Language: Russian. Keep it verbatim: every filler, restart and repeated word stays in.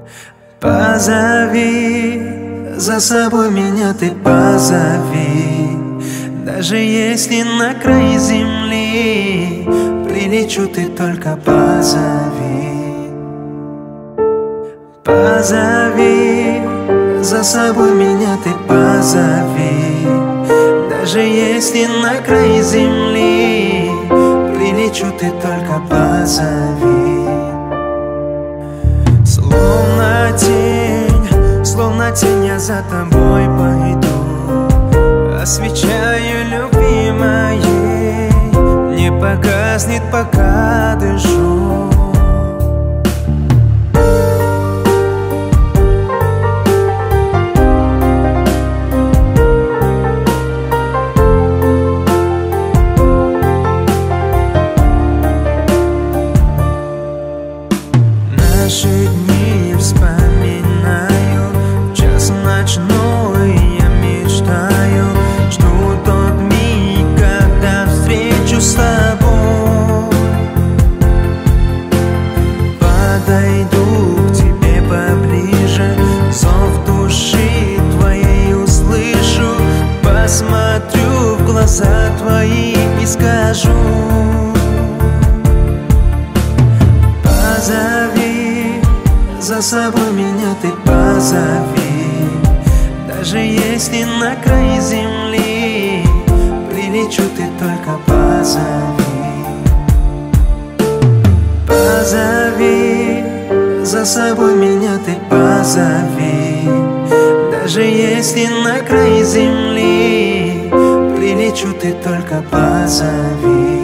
Позови, за собой меня ты позови. Даже если на край земли прилечу, ты только позови. Позови, за собой меня ты позови. Даже если на край земли прилечу, ты только позови. Словно тень, словно тень я за тобой пойду, освещаю любви моей, не погаснет, пока дышу. Наши дни вспоминаю, в час ночной я мечтаю, жду тот миг, когда встречу с тобой. Подойду к тебе поближе, зов души твоей услышу, посмотрю в глаза твои и скажу: позови, за собой меня ты позови. Даже если на край земли прилечу, ты только позови. Позови, за собой меня ты позови. Даже если на край земли прилечу, ты только позови.